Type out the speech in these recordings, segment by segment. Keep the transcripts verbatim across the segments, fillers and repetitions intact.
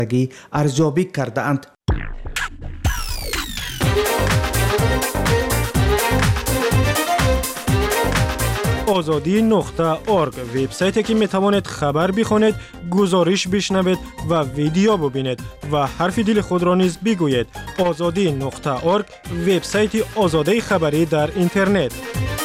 ارزیابی کرده‌اند. آزادی نقطه ارگ وبسایتی که میتوانید خبر بخونید، گزارش بشنوید و ویدیو ببینید و حرف دل خود را نیز بگویید. آزادی نقطه ارگ وبسایت آزادی خبری در اینترنت.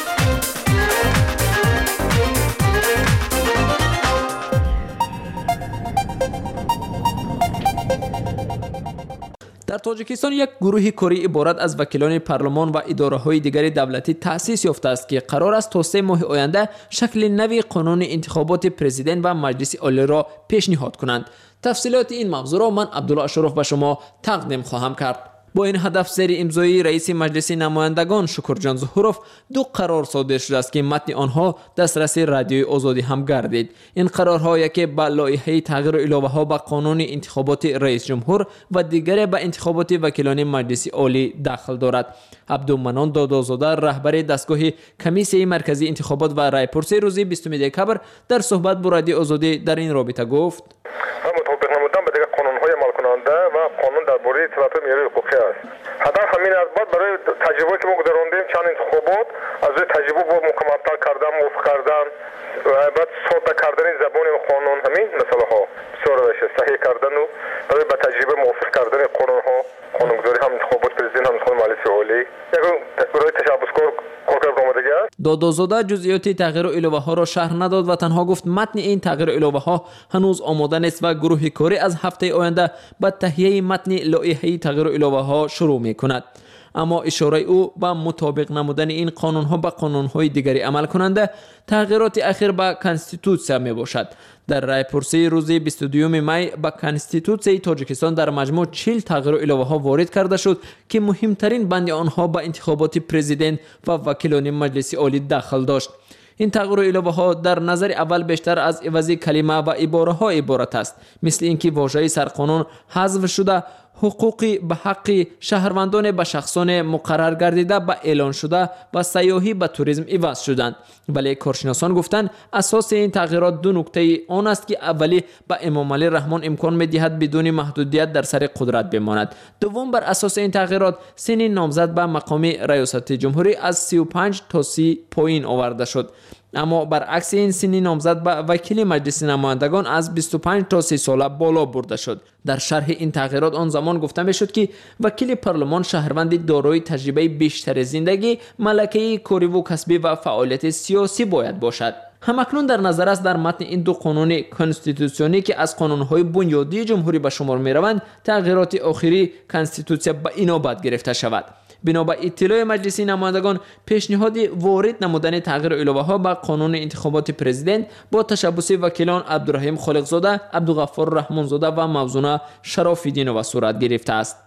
در تاجیکستان یک گروه کاری عبارت از وکیلان پارلمان و اداره‌های دیگر دولتی تأسیس یافته است که قرار است تا سه ماه آینده شکل نوی قانون انتخابات پرزیدنت و مجلس عالی را پیشنهاد کنند. تفصیلات این موضوع را من عبدالله اشرف به شما تقدیم خواهم کرد. با این هدف زیر امضای رئیس مجلس نمایندگان شکرجان ظهورов دو قرار صادر شده است که متن آنها دسترس رادیوی آزادی هم گردید. این قرارها یکی به لایحه تغییر و علاوه ها به قانون انتخابات رئیس جمهور و دیگری به انتخابات وکیلان مجلس عالی دخل دارد. عبدالمنان دادازاده رهبر دستگاه کمیسیون مرکزی انتخابات و رایپرسی روز بیستم دکبر در صحبت با رادیو آزادی در این رابطه گفت: مطابق نمودن به دیگر قانون‌های عمل کننده و قانون درباره اطلاعات نیروی حقوقی است. هدف همین است بعد برای تجربه که ما گذراندیم چند انتخابات از روی تجربه با مکمل‌تر کردن، موافق کردن و بعد ساده کردن زبان قانون، همین مسئله ها بسیار روش صحیح کردن و برای با تجربه موافق کردن قانون ها، قانونگذاری هم انتخابات پرزیدنت هم انتخابات مجلس عالی یک برای تشبثکار دادازاده جزئیات تغییر و علاوه ها را شرح نداد و تنها گفت متن این تغییر و علاوه ها هنوز آماده نیست و گروه کاری از هفته آینده به تهیه متن لایحه تغییر و علاوه ها شروع می کند. اما اشاره او به مطابق نمودن این قانون ها به قانون های دیگری عمل کننده تغییرات اخیر به کانستیتوسیا می باشد. در رایپرسی روز بیست و دوم می به کانستیتوسیای تاجیکستان در مجموع چهل تغییر و علاوه ها وارد کرده شد که مهمترین بند آنها به انتخابات پرزیدنت و وکیلان مجلس عالی دخل داشت. این تغییر و علاوه ها در نظر اول بیشتر از عوض کلمه و عباره ها عبارت است، مثل اینکه واژه سرقانون حذف شده، حقوقی به حق شهروندان به شخصان مقرر گردیده به اعلان شده و سیاحی به توریسم عوض شدند. ولی کارشناسان گفتند اساس این تغییرات دو نکته آن است که اولی به امام علی رحمان امکان می‌دهد بدون محدودیت در سر قدرت بماند. دوم بر اساس این تغییرات سن نامزد به مقام ریاست جمهوری از سی و پنج تا سی پایین آورده شد. اما برعکس این سن نامزد به وکیل مجلس نمایندگان از بیست و پنج تا سی ساله بالا برده شد. در شرح این تغییرات آن زمان گفته می شد که وکیل پارلمان شهروند دارای تجربه بیشتر زندگی، ملکه کاری و کسبی و فعالیت سیاسی باید باشد. همکنون در نظر است در متن این دو قانون کانستیتوسیونی که از قانون‌های بنیادی جمهوری به شمار می‌روند تغییرات آخری کانستیتوسیا به اینابت گرفته شود. بنابر اطلاع مجلس نمایندگان پیشنهاد وارد نمودن تغییر علاوه ها به قانون انتخابات پرزیدنت با تشبث وکیلان عبدالرحیم خالقزاده، عبدالغفار رحمانزاده و موزونه شراف‌الدینова صورت گرفته است.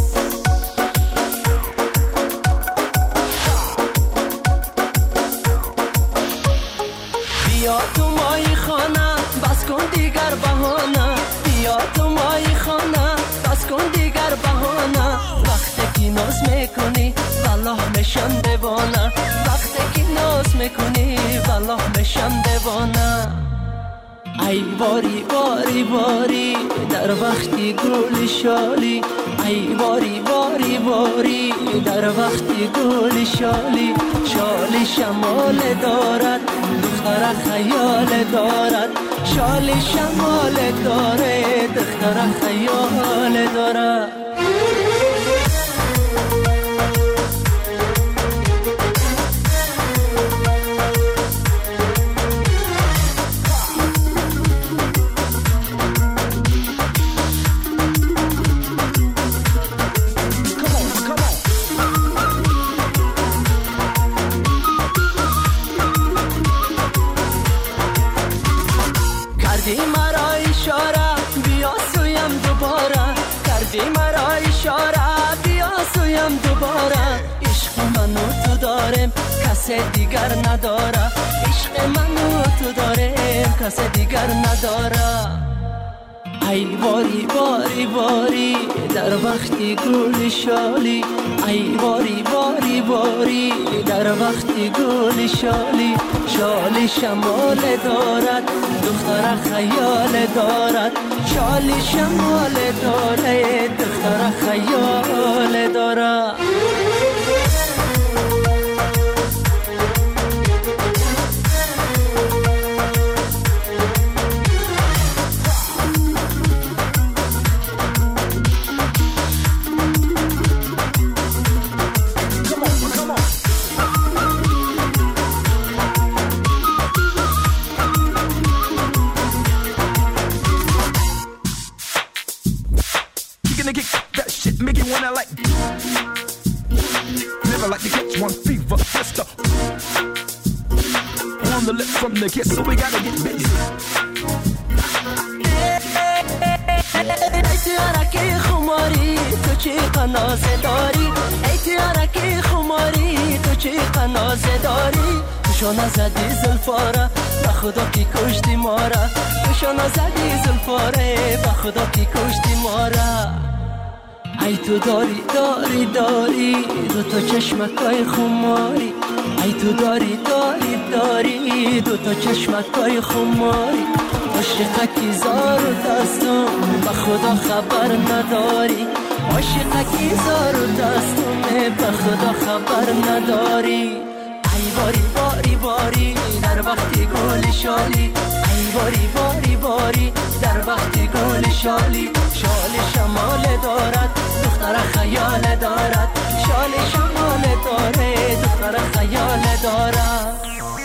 بیا تو مای خانه بس کن دیگر بهانه، بیا تو مای خانه بس کن دیگر بهانه، وقتی که ناز میکنی والله میشم دیوانه، وقتی که ناز میکنی والله میشم دیوانه. ای باری باری باری در وقتی گل شالی، ای باری باری باری در وقتی گل شالی، شالی شمال دارد دختر خیال دارد، شالی شمال داره دختر خیال دارد. کردی مرا اشاره بیا سویم دوباره، کردی مرا اشاره بیا سویم دوباره، عشق منو تو دارم کس دیگر نداره، عشق منو تو دارم کس دیگر نداره. ای باری باری باری در وقتی گل شالی، ای باری باری باری در وقتی گل شالی. شالی شمال دارد دختر خیال دارد، شالی شمال دارد دختر خیال دارد. Kiss, so we gotta get busy. ای تیارکی خماری تو چی قنازه داری، ای تیارکی خماری تو چی قنازه داری. توشو نزدی زلفاره به خدا کی کشتی ماره، توشو نزدی زلفاره به خدا کی کشتی ماره. ای تو داری داری داری دو تا چشمکای خماری، ای تو داری داری داری دو تا چشمکای خماری. عاشقکی زار و دستم به خدا خبر نداری، عاشقکی زار و دستم به خدا خبر نداری. ای باری باری باری در وقتی گل شالی، ای باری باری باری در وقتی گل شالی. شالی شمال دارد دختر خیال دارد، شالی شمال داره دختر خیال دارد.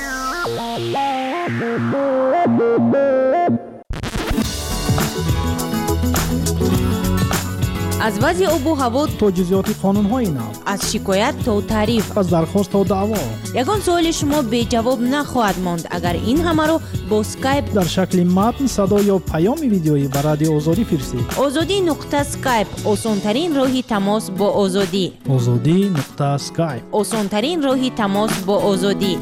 از وضع آب و هوا تا جزئیات قانون‌های نو، از شکایت تا تعریف، از درخواست تا دعوا، یگان سوال شما بی جواب نخواهد ماند اگر این همه رو با اسکایپ در شکل متن، صدا یا پیام ویدیویی به رادیو آزادی فرستید. آزادی نقطه اسکایپ آسان‌ترین راهی تماس با آزادی. آزادی نقطه اسکایپ آسان‌ترین راهی تماس با آزادی.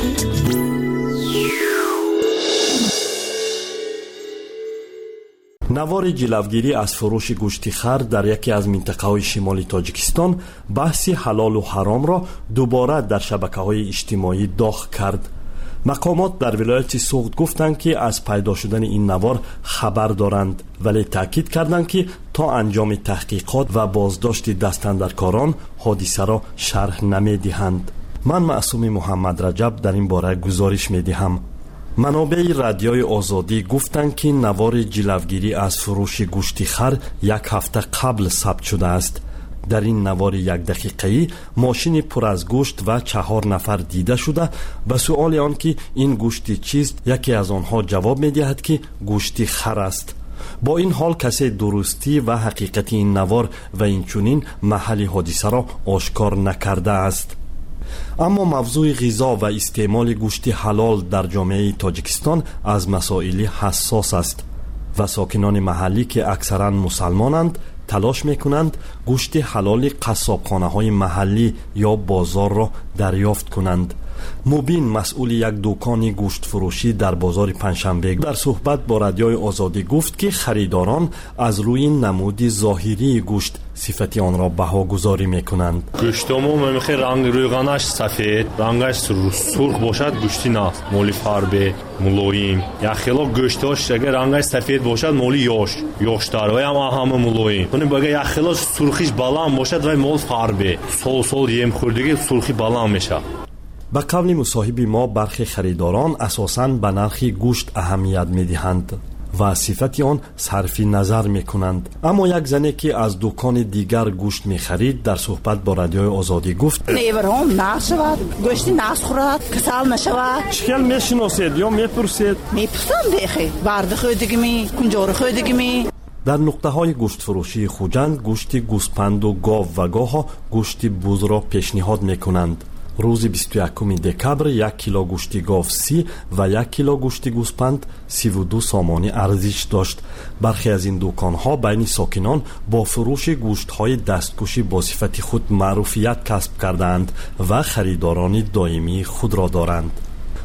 نوار جلوگیری از فروش گوشت خر در یکی از منطقه‌های شمالی تاجیکستان بحث حلال و حرام را دوباره در شبکه‌های اجتماعی داغ کرد. مقامات در ولایت سوغد گفتند که از پیدا شدن این نوار خبر دارند، ولی تاکید کردند که تا انجام تحقیقات و بازداشت دستاندرکاران حادثه را شرح نمی‌دهند. من معصوم محمد رجب در این باره گزارش می‌دهم. منابع رادیوی آزادی گفتند که نوار جلوگیری از فروش گوشت خر یک هفته قبل ثبت شده است. در این نوار یک دقیقه‌ای ماشین پر از گوشت و چهار نفر دیده شده. به سؤال آن که این گوشت چیست، یکی از آنها جواب می‌دهد که گوشت خر است. با این حال کسی درستی و حقیقت این نوار و اینچنین محل حادثه را آشکار نکرده است. اما موضوع غذا و استعمال گوشت حلال در جامعه تاجیکستان از مسائل حساس است و ساکنان محلی که اکثرا مسلمانند تلاش میکنند گوشت حلال قصابخانه‌های محلی یا بازار را دریافت کنند. مبین مسئول یک دکان گوشت فروشی در بازار پنجشنبه در صحبت با رادیوی آزادی گفت که خریداران از روی نمود ظاهری گوشت صفت آن را بهاگذاری میکنند. گوشتمون میخواد رنگ روغنش سفید، رنگش سرخ باشد گوشتی نه، مولی فربه، ملایم. یا خیلی گوشتاش اگر رنگش سفید باشد مولی یاش، یاشتر و هم همه ملایم. اون باید یا خیلی سرخیش بالام باشد و مول فربه، سول سول یم خوردگی سرخی بالام میشه. به قول مصاحب ما برخی خریداران اساساً به نرخ گوشت اهمیت میدهند و صفت آن صرف نظر میکنند. اما یک زنی که از دکان دیگر گوشت میخرید در صحبت با رادیوی آزادی گفت نیورم نشود، گوشتی نخورد، کسل نشود. چکل میشناسید یا میپرسید؟ میپرسم دیخی، برد خودگی می، کنجور خودگی می. در نقطه های گوشت فروشی خوجند گوشت گوسپند و گاو و گاه گوشت بز را پیشنهاد میکنند. روز بیست و یکم دکبر یک کیلو گوشت گاو سی و یک کیلو گوشت گوسپند سی و دو سامانی ارزش داشت. برخی از این دکان‌ها بین ساکنان با فروش گوشت‌های دستکشی با صفت خود معروفیت کسب کردند و خریداران دائمی خود را دارند.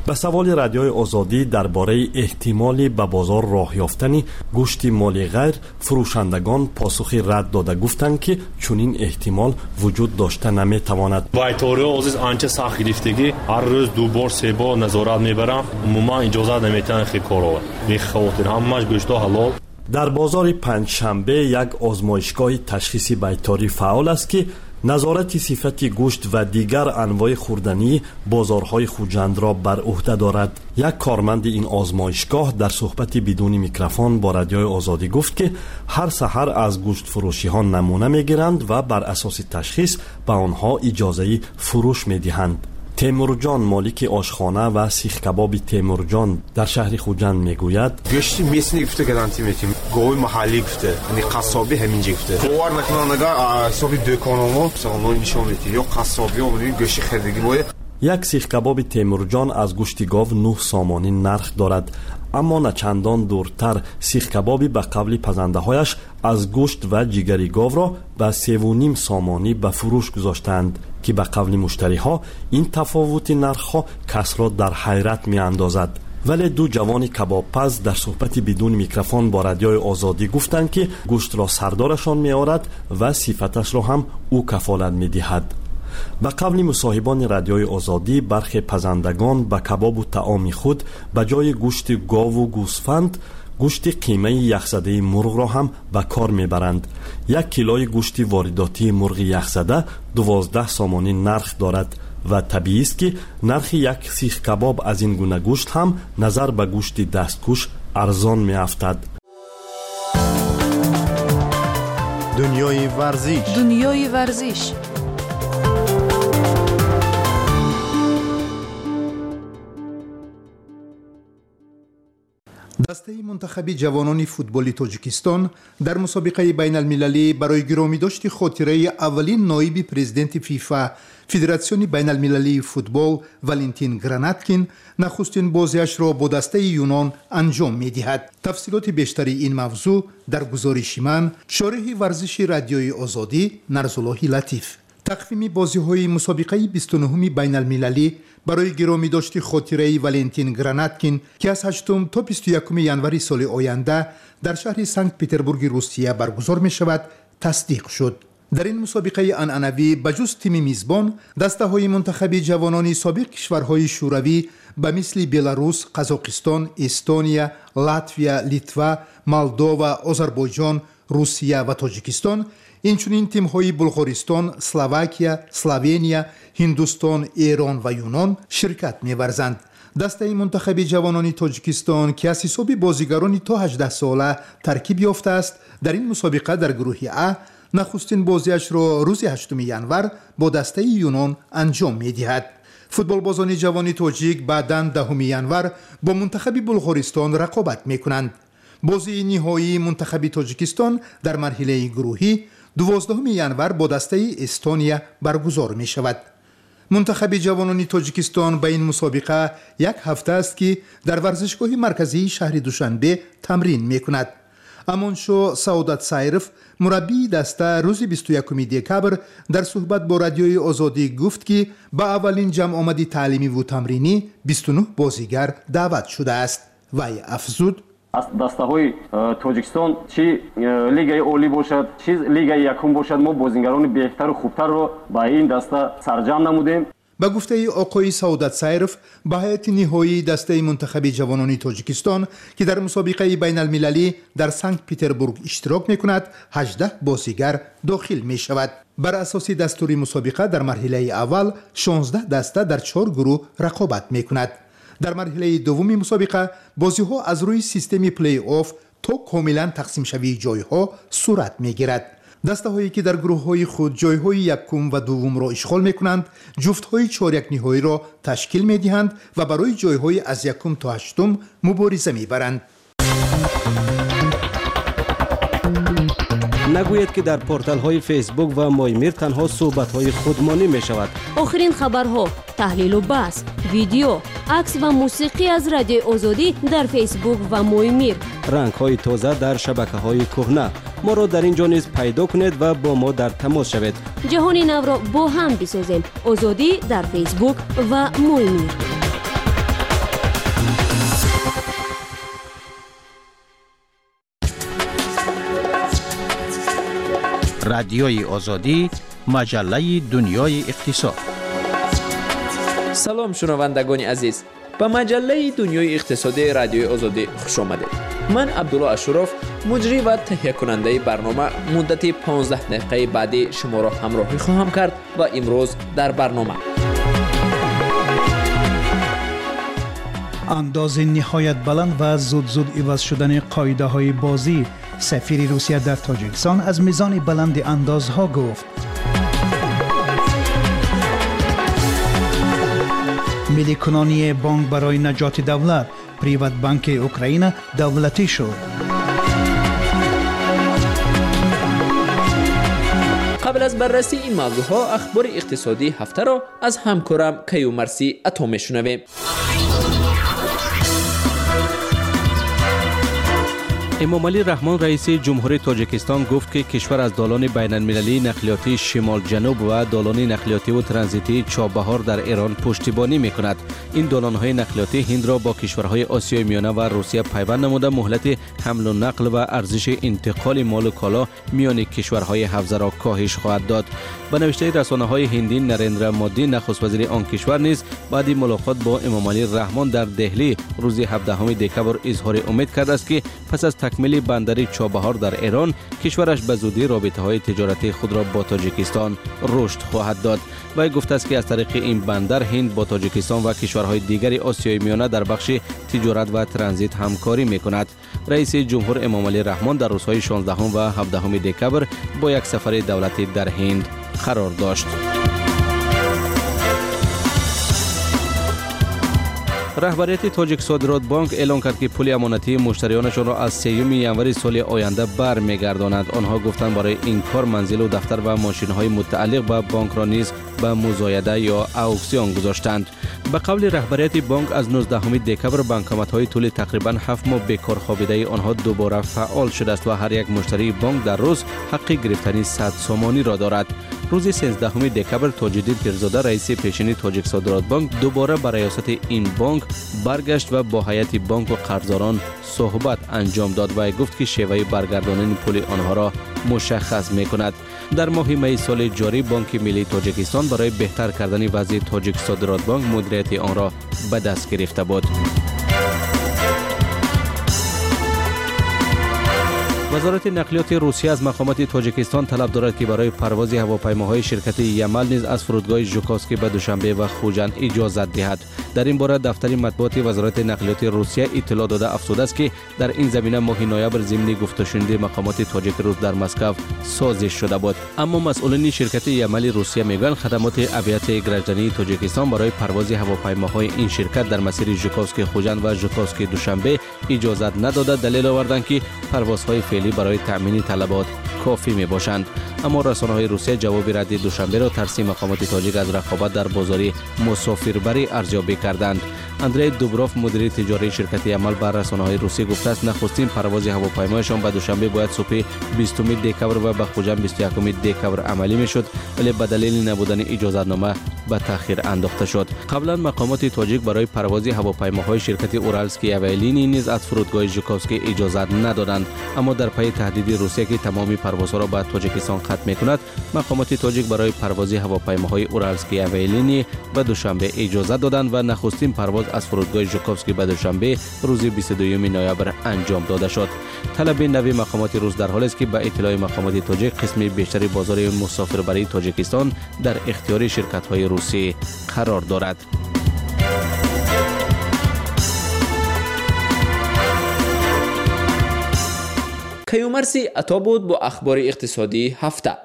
به سوال رادیوی آزادی درباره احتمالی به بازار راه یافتن گوشت مالی غیر، فروشندگان پاسخی رد داده گفتند که چنین احتمال وجود داشته نمیتواند. وایتوری عزیز آنچه سخت گرفتگی هر روز دو بار سه بار نظارت میبرم، عموما اجازه نمیتن خیلی کارو. می خاطر همش گوشت حلال. در بازار پنجشنبه یک آزمایشگاه تشخیصی بیطاری فعال است که نظارت صفت گوشت و دیگر انواع خوردنی بازارهای خوجند را بر عهده دارد. یک کارمند این آزمایشگاه در صحبتی بدون میکروفون با رادیوی آزادی گفت که هر سحر از گوشت فروشی ها نمونه میگیرند و بر اساس تشخیص به آنها اجازه فروش میدهند. تیمورجان مالک آشخانه و سیخ کباب تیمورجان در شهر خوجند میگوید گوشت میسنی گفته گارانتی میتیم گوی محلی گفته یعنی قصابی همینجا گفته باور نکنن اگر حساب دکانمو مثلا نشون میدی یا قصابی اون گوشت خریدگی باید. یک سیخ کباب تیمورجان از گوشت گاو نه سامانی نرخ دارد، اما نه چندان دورتر سیخ کبابی به قبل پزنده هایش از گوشت و جگری گاو را به سه و نیم سامانی به فروش گذاشتند که به قبل مشتری ها این تفاوت نرخ ها کس را در حیرت می اندازد. ولی دو جوان کباب پز در صحبتی بدون میکروفون با رادیوی آزادی گفتند که گوشت را سردارشان می آورد و صفتش را هم او کفالت می دهد. به قبل مصاحبان رادیوی آزادی برخی پزندگان به کباب و طعام خود به جای گوشت گاو و گوسفند گوشت قیمه یخزده مرغ را هم به کار میبرند. یک کیلوی گوشت وارداتی مرغ یخزده دوازده سامانی نرخ دارد و طبیعی است که نرخ یک سیخ کباب از این گونه گوشت هم نظر به گوشت دستکش ارزان میافتد. دنیای ورزش دنیای ورزش دسته منتخب جوانان فوتبال تاجیکستان در مسابقه بین المللی برای گرامی داشت خاطره اولین نایب پرزیدنت فیفا فدراسیون بین المللی فوتبال والنتین گراناتکین نخستین بازیش را با دسته یونان انجام می دهد. تفصیلات بیشتری این موضوع در گزارش من شارح ورزشی رادیوی آزادی نرزالله لطیف. تقویم بازی‌های مسابقه بیست و نه بین المللی برای گرامی داشت خاطره والنتین گراناتکین که از هشتم تا بیست و یکم ژانویه سال آینده در شهر سنت پترزبورگ روسیه برگزار می شود تصدیق شد. در این مسابقه عنعنوی بجز تیم میزبان دسته های منتخب جوانان سابق کشورهای شوروی به مثل بلاروس، قزاقستان، استونیا، لاتویا، لیتوا، مولدووا، آذربایجان، روسیه و تاجیکستان، اینچنین تیم‌های بلغارستان، اسلواکیا، اسلوونیا، هندوستان، ایران و یونان شرکت می‌ورزند. دسته منتخب جوانان تاجیکستان که از حساب بازیگران تا هجده ساله ترکیب یافته است، در این مسابقه در گروه ا نخستین بازیش را روز هشتم ژانویه با دسته یونان انجام می‌دهد. فوتبال بازان جوان تاجیک بعداً دهم ژانویه با منتخب بلغارستان رقابت می‌کنند. بازی نهایی منتخب تاجیکستان در مرحله گروهی دوازدهم ژانویه با دسته استونیا برگزار می شود. منتخب جوانان تاجیکستان به این مسابقه یک هفته است که در ورزشگاه مرکزی شهر دوشنبه تمرین می کند. امانشو سعادت سایرف مربی دسته روز بیست و یکم دکبر در صحبت با رادیوی آزادی گفت که با اولین جمع آمدی تعلیمی و تمرینی بیست و نه بازیگر دعوت شده است. وی افزود از دسته های تاجیکستان چی لیگای اولی باشد چی لیگای یکم باشد ما بازیگران بهتر و خوبتر رو با این دسته سرجم نمودیم. با گفته آقای سعادت سایرف به هیئت نهایی دسته منتخب جوانان تاجیکستان که در مسابقه بین المللی در سنت پترزبورگ اشتراک می کند هجده بازیگر داخل می شود. بر اساس دستور مسابقه در مرحله اول شانزده دسته در چهار گروه رقابت می کند. در مرحله دوم مسابقه بازی ها از روی سیستم پلی آف تا کاملا تقسیم شوی جای ها صورت می گیرد. دسته هایی که در گروه های خود جای های یکم و دوم را اشغال می کنند جفت های چهارک نهایی را تشکیل می دهند و برای جای های از یکم تا هشتم مبارزه می برند. نگوید که در پورتال های فیسبوک و مایمیر تنها صحبت های خودمانی می شود. آخرین خبرها، تحلیل و بحث، ویدیو، عکس و موسیقی از رادیو آزادی در فیسبوک و مایمیر. رنگ های تازه در شبکه های کهنه. ما را در اینجا نیز پیدا کنید و با ما در تماس شوید. جهان نو را با هم بسازیم. آزادی در فیسبوک و مایمیر. رادیوی آزادی، مجله دنیای اقتصاد. سلام شنوندگان عزیز، به مجله دنیای اقتصادی رادیوی آزادی خوش آمدید. من عبدالله اشرف، مجری و تهیه کننده برنامه، مدت پانزده دقیقه بعدی شما را همراهی خواهم کرد و امروز در برنامه انداز نهایت بلند و زود زود عوض شدن قاعده های بازی. سفیر روسیه در تاجیکستان از میزان بلند اندازها گفت. ملی کنانی بانک برای نجات دولت، پریوت بانک اوکراین دولتی شد. قبل از بررسی این موضوع ها، اخبار اقتصادی هفته را از همکارم کیومرثی عطا میشنویم. امامعلی رحمان رئیس جمهوری تاجیکستان گفت که کشور از دالان بین المللی نقلیاتی شمال جنوب و دالان نقلیاتی و ترانزیتی چابهار در ایران پشتیبانی می کند. این دالان های نقلیاتی هند را با کشورهای آسیای میانه و روسیه پیوند نموده مهلت حمل و نقل و ارزش انتقال مال و کالا میان کشورهای حوزه را کاهش خواهد داد. به نوشته رسانه‌های هندی، نریندرا مودی نخست وزیر آن کشور نیز بعد ملاقات با امامعلی رحمان در دهلی روز هفدهم دکبر اظهار امید کرده است که پس از تکمیل بندر چابهار در ایران، کشورش به زودی رابطه‌های تجارتی خود را با تاجیکستان رشد خواهد داد. و گفته است که از طریق این بندر هند با تاجیکستان و کشورهای دیگر آسیای میانه در بخش تجارت و ترانزیت همکاری می‌کند. رئیس جمهور امامعلی رحمان در روزهای شانزدهم و هفدهم دکبر با یک سفر دولتی در هند قرار داشت. رهبریت تاجیک صادرات بانک اعلام کرد که پول امانتی مشتریانشان را از سوم ژانویه سال آینده برمیگردانند. آنها گفتند برای این کار منزل و دفتر و ماشین‌های متعلق به بانک را نیز به مزایده یا اکسیون گذاشتند. به قول رهبریت بانک از نوزدهم دکبر بانکومت‌های طول تقریباً هفت ماه بیکار خوابیده آنها دوباره فعال شده است و هر یک مشتری بانک در روز حق گرفتن صد سومانی را دارد. روز سیزدهم دکبر تاج‌الدین پیرزاده رئیس پیشین تاجیک صادرات بانک دوباره به ریاست این بانک برگشت و با هیئت بانک و قرضداران صحبت انجام داد و گفت که شیوه برگرداندن پول آنها را مشخص می‌کند. در ماه می سال جاری بانک ملی تاجیکستان برای بهتر کردن وضع تاجیک صادرات بانک مدیریت آن را به دست گرفته بود. وزارت نقلیات روسیه از مقامات تاجیکستان طلب دارد که برای پرواز هواپیماهای شرکت یمل نیز از فرودگاه ژوکوفسکی به دوشنبه و خوجند اجازت دهد. در این باره دفتر مطبوعات وزارت نقلیات روسیه اطلاع داده افزوده است که در این زمینه ماه نوامبر ضمن گفتگوشنیده مقامات تاجیک روس در مسکو سازش شده بود. اما مسئولین شرکت یمل روسیه میگویند خدمات اویات گرجدنی تاجیکستان برای پرواز هواپیماهای این شرکت در مسیر ژوکوفسکی خوجند و ژوکوفسکی دوشنبه اجازت نداده. دلیل آوردند که پروازهای فعلی برای تامین طلبات کافی می باشند. اما رسانه‌های روسیه جواب رد دوشنبه را ترسیم مقامات تاجیک از رقابت در بازار مسافربری ارزیابی کردند. اندری دوبروف مدیر تجاری شرکت یمل بر رسانه‌های روسیه گفته است نخستین پرواز هواپیمایشان به دوشنبه باید صبح بیستم دکبر و به خوجند بیست و یکم دکبر عملی میشد، ولی به دلیل نبودن اجازتنامه به تأخیر انداخته شد. قبلا مقامات تاجیک برای پرواز هواپیماهای شرکت اورالسکی اویالینی نیز از فرودگاه ژوکوفسکی اجازت ندادند. اما در پی تهدید روسیه که تمامی پروازها را به تاجیکستان ختم می‌کند، مقامات تاجیک برای پرواز هواپیماهای اورالسکی اویالینی به دوشنبه اجازه دادند و نخستین پرواز از فرودگاه ژوکوفسکی به دوشنبه روز بیست و دوم نوامبر انجام داده شد. طلب نوی مقامات روس در حالی است که به اطلاع مقامات تاجیک قسم بیشتری بازار مسافربری تاجیکستان در اختیار شرکت‌های روسی قرار دارد. کیومرثی عطا بود با اخبار اقتصادی هفته.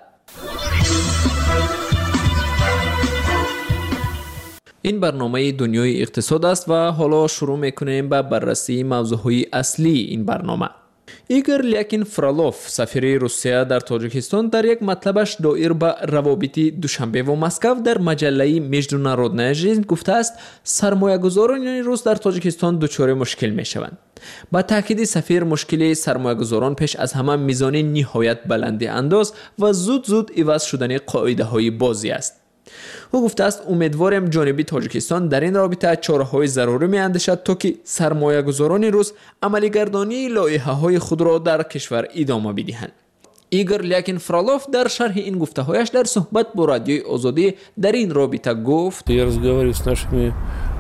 این برنامه دنیای اقتصاد است و حالا شروع میکنیم به بررسی موضوعهای اصلی این برنامه. ایگور لیاکین فرالوف سفیر روسیه در تاجیکستان در یک مطلبش دایر به روابط دوشنبه و مسکو در مجله международная жизнь گفته است سرمایه‌گذاران روس در تاجیکستان دچار مشکل میشوند. با تاکید سفیر مشکل سرمایه‌گذاران پیش از همه میزان نهایت بلند انداز و زود زود عوض شدن قاعده های بازی است. او گفته است امیدوارم جانب تاجیکستان در این رابطه چاره‌های ضروری می‌اندیشد تا که سرمایه‌گذاران روس عملی‌گردانی لایحه‌های خود را در کشور ادامه بدهند. ایگور لیاکین فرالوف در شرح این گفته‌هایش در صحبت با رادیوی آزادی در این رابطه گفت: Я разговариваю с нашими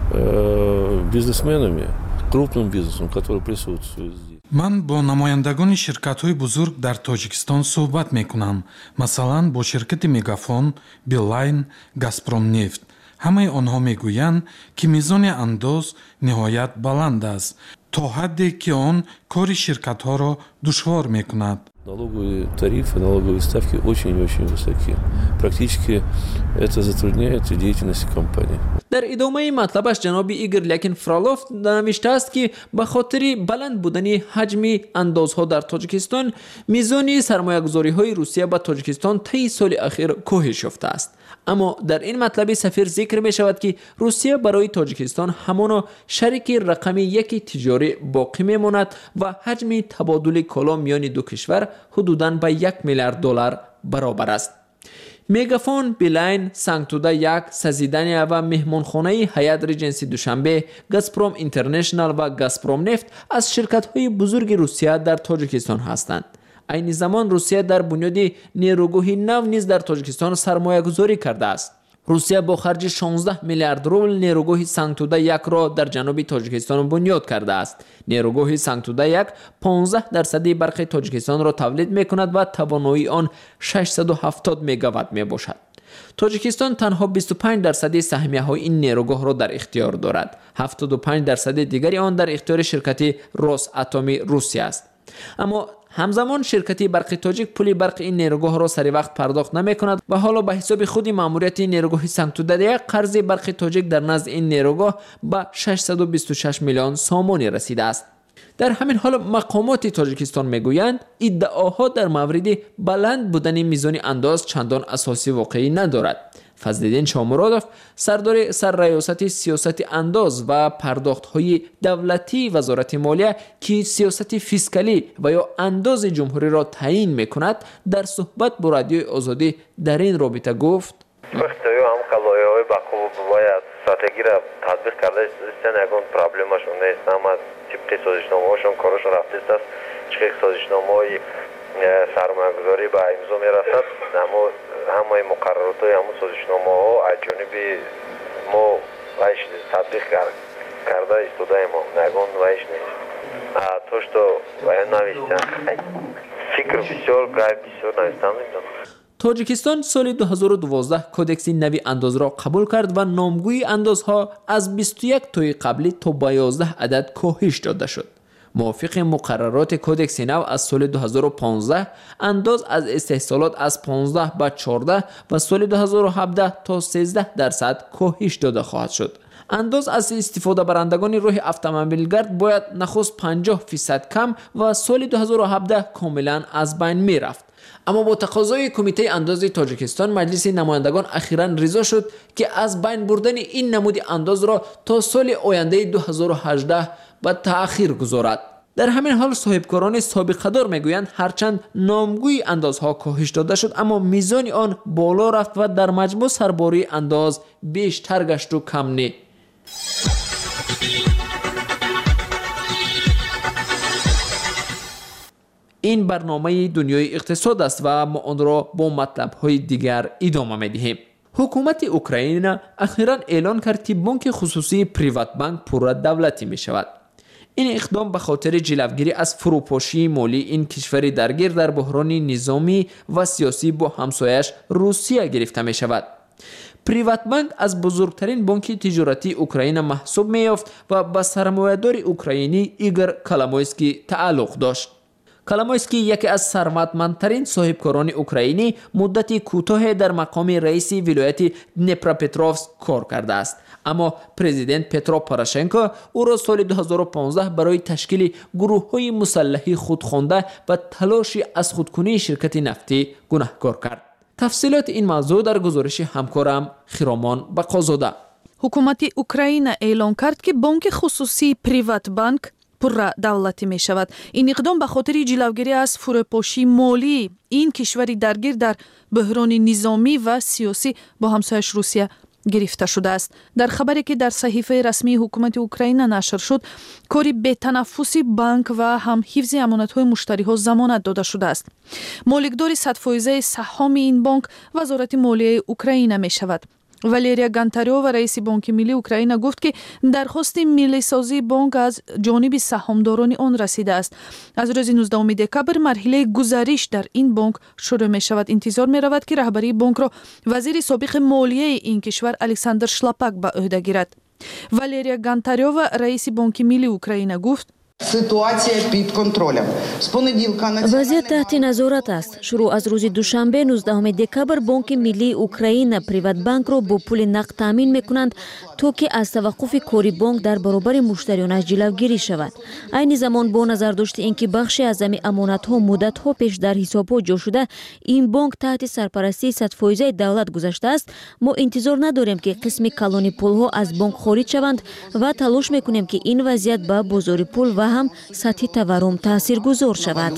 бизнесменами, крупным бизнесом, который присутствует здесь. من با نمایندگان شرکت‌های بزرگ در تاجیکستان صحبت می‌کنم. مثلا با شرکت مگافون، بیلاین، گازپروم نفت. همه آنها میگویند که میزان انداز نهایت بلند است تا حدی که آن کار شرکت‌ها را دشوار می‌کند. Налоговые тарифы, налоговые ставки очень-очень высокие. Практически это затрудняет деятельность компании. در ادامه مطلبش جناب ایگور لیاکین فرالوف نوشته است که به خاطر بلند بودن حجم اندازها در تاجیکستان میزان سرمایه‌گذاری‌های روسیه به تاجیکستان طی سال اخیر کاهش یافته است. اما در این مطلب سفیر ذکر می شود که روسیه برای تاجیکستان همانا شریک رقمی یکی تجاری باقی می ماند و حجم تبادل کالا میان دو کشور حدوداً به یک میلیارد دلار برابر است. مگافون، بیلاین، سانگتودا یک، سازیدانیا و مهمانخانه هیات ریجنسی دوشنبه، گازپروم اینترنشنال و گازپروم نفت از شرکت‌های بزرگ روسیه در تاجیکستان هستند. این زمان روسیه در بنیاد نیروگاه نو نیز در تاجیکستان سرمایه گذاری کرده است. روسیه با خرج شانزده میلیارد روبل نیروگاه سانگتودا یک را در جنوب تاجیکستان بنیاد کرده است. نیروگاه سانگتودا یک پانزده درصد برق تاجیکستان را تولید می‌کند و توانایی آن ششصد و هفتاد مگاوات میباشد. تاجیکستان تنها بیست و پنج درصد سهمیه‌های این نیروگاه را در اختیار دارد. هفتاد و پنج درصد دیگری آن در اختیار شرکت روس اتمی روسیه است. اما همزمان شرکت برق تاجیک پول برق این نیروگاه را سری وقت پرداخت نمی کند و حالا به حساب خود ماموریت نیروگاه سانگتودا یک قرض برق تاجیک در نزد این نیروگاه به ششصد و بیست و شش میلیون سامانی رسیده است. در همین حال مقامات تاجیکستان میگویند ادعاها در مورد بلند بودن میزان انداز چندان اساسی واقعی ندارد. فضلالدین شامرادوف سردار سرریاست سیاست انداز و پرداخت‌های دولتی وزارت مالیه که سیاست فیسکالی و یا انداز جمهوری را تعیین می‌کند در صحبت با رادیوی آزادی در این رابطه گفت: وقتی هم قضایای بقوه باید استراتژی را تطبیق کرده است، نگون پرابلمشون نیست، اما تیپ سازشنامه‌هاشون کارشون رفته است، چه سازشنامه‌های سرمایه‌گذاری به امضا می‌رسد، اما همه مقررات های همون سازشنامه ها از جانب ما ویش تطبیق کرده استوده ما نگون ویش نیست توش تو ویش نویستن فکر بسیار گایب بسیار نویستن میدونم. تاجیکستان سال دو هزار و دوازده کودکس نوی انداز را قبول کرد و نامگوی اندازها از بیست و یک تای قبلی تا به یازده عدد کاهش داده شد. موافق مقررات کودکس نو از سال دو هزار و پانزده انداز از استحصالات از پانزده به چهارده و سال دو هزار و هفده تا سیزده درصد کاهش داده خواهد شد. انداز از استفاده برندگان راه اتومبیلگرد باید نخست پنجاه فیصد کم و سال دو هزار و هفده کاملا از بین می رفت. اما با تقاضای کمیته انداز تاجیکستان مجلس نمایندگان اخیراً رضا شد که از بین بردن این نمود انداز را تا سال آینده دو هزار و هجده به تأخیر گذارد. در همین حال صاحبکاران سابقه دار میگویند هرچند نامگوی اندازها کاهش داده شد اما میزان آن بالا رفت و در مجموع سرباری انداز بیشتر گشت و کم نه. این برنامه دنیای اقتصاد است و ما آن را با مطلب‌های دیگر ادامه می‌دهیم. حکومت اوکراین اخیراً اعلان کرد که بانک خصوصی پریوات بانک پورا دولتی می شود. این اقدام به خاطر جلوگیری از فروپاشی مالی این کشور درگیر در بحران نظامی و سیاسی با همسایش روسیه گرفته می شود. پریوات بانک از بزرگترین بانک تجارتی اوکراین محسوب می یافت و به سرمایه‌دار اوکراینی ایگور کالامویسکی تعلق داشت. کالامویسکی یکی از ثروتمندترین صاحبکاران اوکراینی مدتی کوتاه در مقام رئیس ولایت دنیپروپتروفسک کار کرده است، اما پرزیدنت پترو پوراشنکو او را سال دو هزار و پانزده برای تشکیل گروه‌های مسلحی خودخوانده و تلاش از خودکنی شرکت نفتی گناهکار کرد. تفصیلات این موضوع در گزارش همکارم خرامان بقازاده. حکومت اوکراین اعلام کرد که بانک خصوصی پریوات بانک پورا دولتی می شود. این اقدام به خاطر جلوگیری از فروپاشی مالی این کشوری درگیر در بحران نظامی و سیاسی با همسایش روسیه گرفته شده است. در خبری که در صحیفه رسمی حکومت اوکراین نشر شد، کاری بی‌تنفسی بانک و هم حفظ امانت‌های مشتری‌ها ضمانت داده شده است. مالکدار صد فیصد سهام این بانک وزارت مالیه اوکراین می‌شود. والریا گانتاریووا رئیس بانک ملی اوکراین گفت که درخواست ملی سازی بانک از جانب سهامداران آن رسیده است. از روز نوزدهم دکبر مرحله گزارش در این بانک شروع می شود. انتظار می رود که رهبری بانک را وزیر سابق مالیه این کشور الکساندر شلاپاک به عهده گیرد. والریا گانتاریووا رئیس بانک ملی اوکراین گفت: вазъият таҳти назорат аст. Шурӯъ аз рӯзи душанбе нуздаҳуми декабр бонки миллии Украина Приватбанкро бо пули нақд таъмин мекунанд, то ки аз таваққуфи кори бонк дар баробари муштариёнаш ҷилавгирӣ шавад. Айни замон бо назардошти ин ки бахше аз ҳами амонатҳо муддатҳо пеш дар ҳисобҳо ҷо шуда, ин бонк таҳти сарпарастии сад фоизаи давлат гузаштааст, мо интизор надорем ки қисми калони пулҳо аз бонк хориҷ шаванд ва талош мекунем ки ин вазъият ба бозори пул ва ҳам сатҳи таворум таъсиргузор шавад.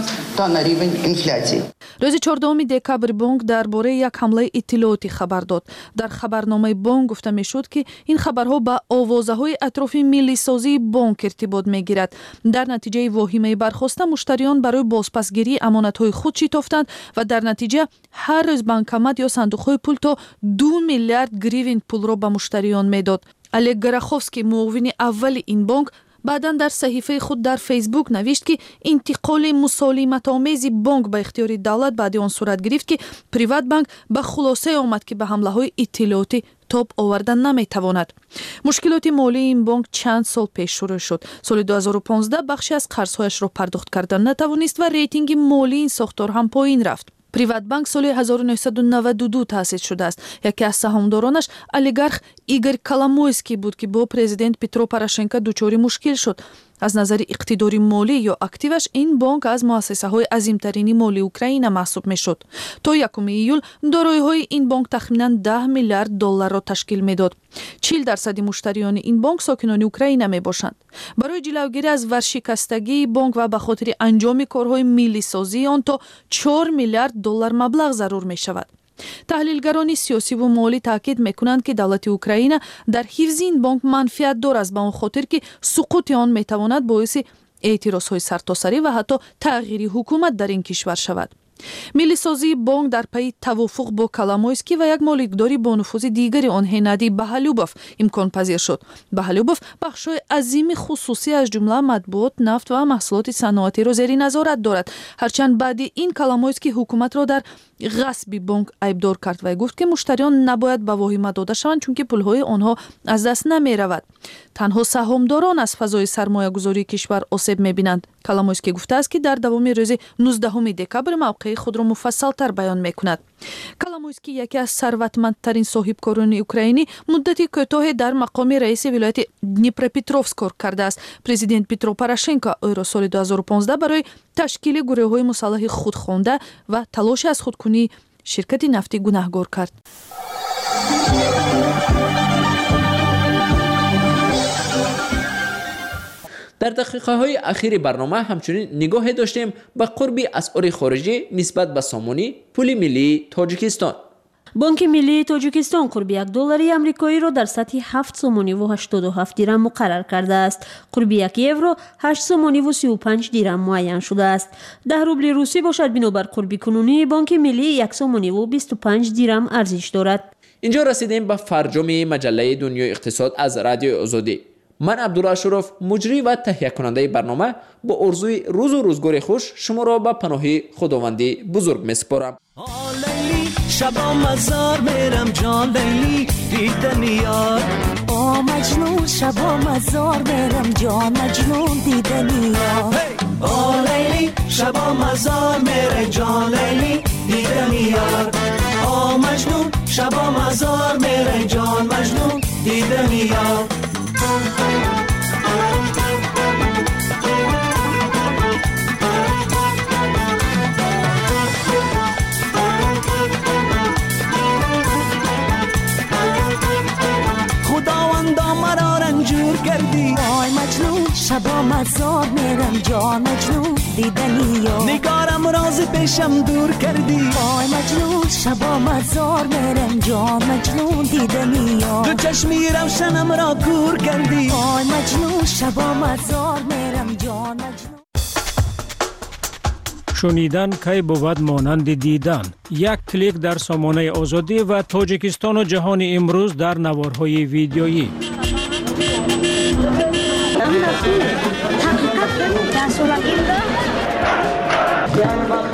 рӯзи чордуҳуми декабр бонк дар бораи як ҳамлаи иттилооти хабар дод. дар хабарномаи бонк гуфта мешуд ки ин хабарҳо ба овозаҳои атрофи миллисозии бонк иртибот мегирад. дар натиҷаи воҳимаи бархоста муштариён барои бозпасгирии амонатҳои худ шитофтанд ва дар натиҷа ҳар рӯз банкомат ё сандуқҳои пул то ду миллиард гривен пулро ба муштариён медод. олег гороховский муовини аввали ин бонк баъдан дар саҳифаи худ дар фейсбук навишт ки интиқоли мусолиматомези бонк ба ихтиёри давлат баъди он сурат гирифт ки Приватбанк ба хулосае омад ки ба ҳамлаҳои иттилоотӣ тоб овардан наметавонад. мушкилоти молии ин бонк чанд сол пеш шурӯъ шуд. соли ду ҳазору понздаҳ бахше аз қарзҳояшро пардохт кардан натавонист ва рейтинги молии ин сохтор ҳам поин рафт. Приватбанк соли ҳазору нӯҳсаду наваду ду таъсис шудааст. яке аз саҳмдоронаш олигарх Игорь Коломойский буд ки бо президент Петро Порошенко дучори мушкил шуд. аз назари иқтидори молӣ ё активаш ин бонк аз муассисаҳои азимтарини молии Украина маҳсуб мешуд. то якуми июл дороиҳои ин бонк тахминан даҳ миллиард долларро ташкил медод. чил дарсади муштариёни ин бонк сокинони Украина мебошанд. барои ҷилавгирӣ аз варшикастагии бонк ва ба хотири анҷоми корҳои миллисозии он то чор миллиард доллар маблағ зарур мешавад. таҳлилгарони сиёсиву молӣ таъкид мекунанд ки давлати Украина дар ҳифзи ин бонк манфиатдор аст ба он хотир ки суқути он метавонад боиси эътирозҳои сартосарӣ ва ҳатто тағйири ҳукумат дар ин кишвар шавад. миллисозии бонк дар пайи тавофуқ бо Коломойский ва як моликдори бонуфузи дигари он Ҳеннадий Баҳалюбов имконпазир шуд. Баҳалюбов бахшҳои азими хусусӣ аз ҷумла матбуот, нафт ва маҳсулоти саноатиро зери назорат дорад. ҳарчанд баъди ин Коломойский ҳукуматро дар ғасби бонк айбдор кард ва гуфт ки муштариён набояд ба воҳима дода шаванд, чунки пулҳои онҳо аз даст намеравад. танҳо саҳмдорон аз фазои сармоягузории кишвар осеб мебинанд. Коломойский гуфтааст ки дар давоми рӯзи нуздаҳуми декабр мавқеи худро муфассалтар баён мекунад. Коломойский яке аз сарватмандтарин соҳибкорони украинӣ муддати кӯтоҳе дар мақоми раиси вилояти Днепропетровск кор кардааст. президент Петро Порошенко ӯро соли ду ҳазору понздаҳ барои ташкили гурӯҳҳои мусаллаҳи худ хонда ва талоши аз худкунии ширкати нафтӣ гунаҳгор кард. در دقیقه های اخیر برنامه همچنین نگاه داشتیم به قربی اسعار خارجی نسبت به سامانی پول ملی تاجیکستان. بانک ملی تاجیکستان قرب یک دلاری آمریکایی را در سطح هفت سومانی و هشتاد و هفت درم مقرر کرده است. قرب یک یورو هشت سومانی و سی و پنج درم معین شده است. ده روبل روسی باشد بنابر قرب کنونی بانک ملی یک سومانی و بیست و پنج درم ارزش دارد. اینجا رسیدیم به فرجام مجله دنیای اقتصاد از رادیو آزادی. من عبدالله اشرف مجری و تهیه کننده برنامه با آرزوی روز و روزگار خوش شما را به پناه خداوندی بزرگ میسپارم. لیلی شبا مزار میرم جان لیلی دیدن یار آ مجنون شبا مزار میرم جان مجنون دیدن یار آ لیلی شبا مزار میرم جان لیلی دیدن یار آ مجنون شبا مزار میرم جان مجنون دیدن یار خداوندا مرا رنجور کردی آی مجنون شبا مزار میرم جان مجنون دیدنی یا نگارم راز پیشم دور کردی وای مجنون شبا مزار میرم جان مجنون دیدنی یا دو چشمی روشنم را کور کردی وای مجنون شبا مزار میرم جان مجنون. شنیدن کی بود مانند دیدن. یک کلیک در سامانه آزادی و تاجیکستان و جهان امروز در نوارهای ویدیویی. حقیقت در صورت این